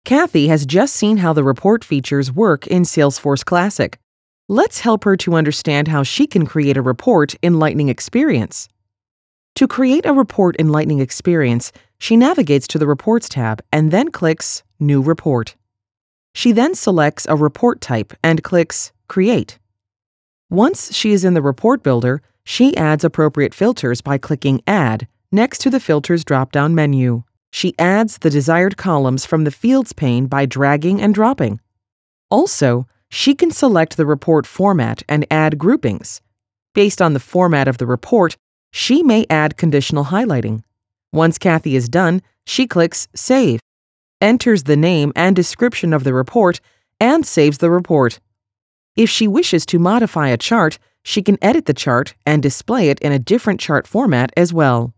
Kathy has just seen how the report features work in Salesforce Classic. Let's help her to understand how she can create a report in Lightning Experience. To create a report in Lightning Experience, she navigates to the Reports tab and then clicks New Report. She then selects a report type and clicks Create. Once she is in the Report Builder, she adds appropriate filters by clicking Add next to the Filters drop-down menu. She adds the desired columns from the Fields pane by dragging and dropping. Also, she can select the report format and add groupings. Based on the format of the report, she may add conditional highlighting. Once Kathy is done, she clicks Save, enters the name and description of the report, and saves the report. If she wishes to modify a chart, she can edit the chart and display it in a different chart format as well.